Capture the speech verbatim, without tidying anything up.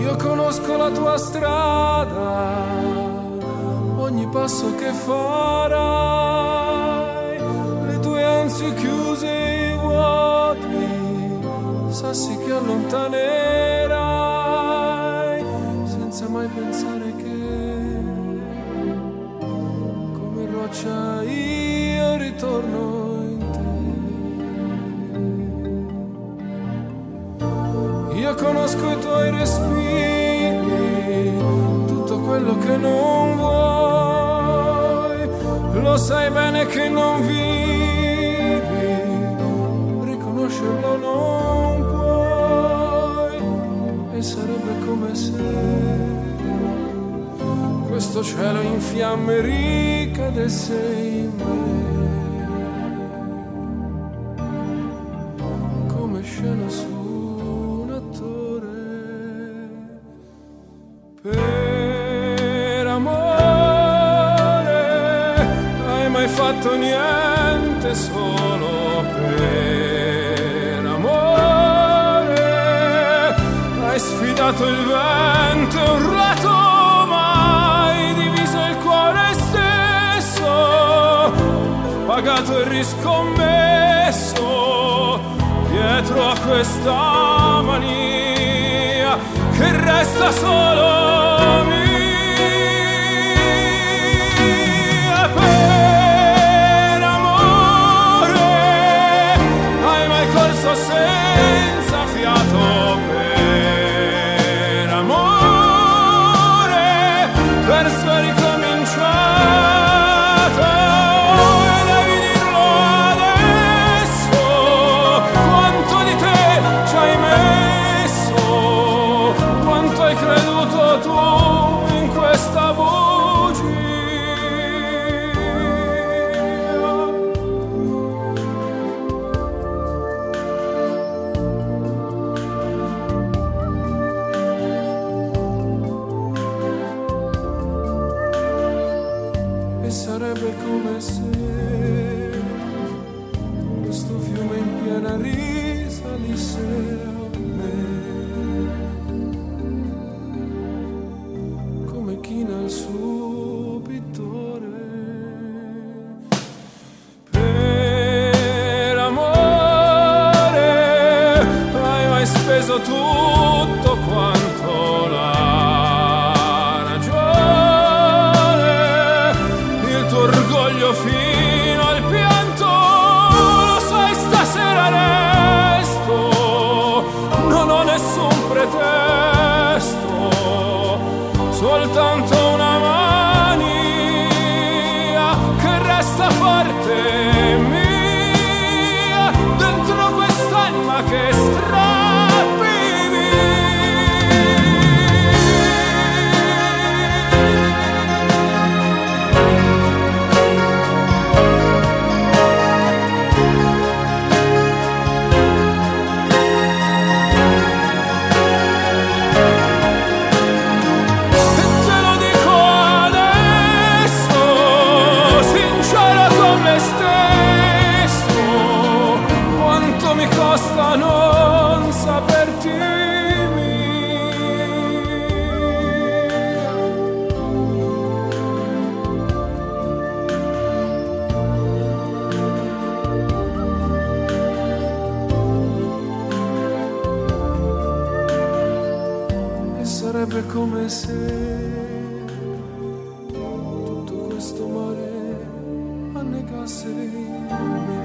Io conosco la tua strada, ogni passo che farai, le tue ansie chiuse e i vuoti, sassi che allontanerai, senza mai pensare che, come roccia io ritorno in te. Io conosco i tuoi respiri, tutto quello che non vuoi, lo sai bene che non vivi, riconoscerlo non puoi, e sarebbe come se questo cielo in fiamme ricadesse in me, come scena su un attore. Per amore hai mai fatto niente solo per amore? Hai sfidato il vento e urlato, mai diviso il cuore stesso, pagato e riscommesso dietro a questa mania che resta solo mia. Per amore hai mai corso senza fiato? Per amore verso è ricominciato, e devi dirlo adesso, quanto di te ci hai messo, quanto hai creduto tu in questa bugia. E sarebbe come se questo fiume in piena risalisse a me, come china il suo pittore. Per amore hai mai speso tutto quanto la ragione, il tuo orgoglio fino al pianto, lo sai stasera resto, non ho nessun pretesto, soltanto una mania che resta forte mia, dentro quest'anima che strappi non saperti mia. E sarebbe come se tutto questo mare annegasse in me,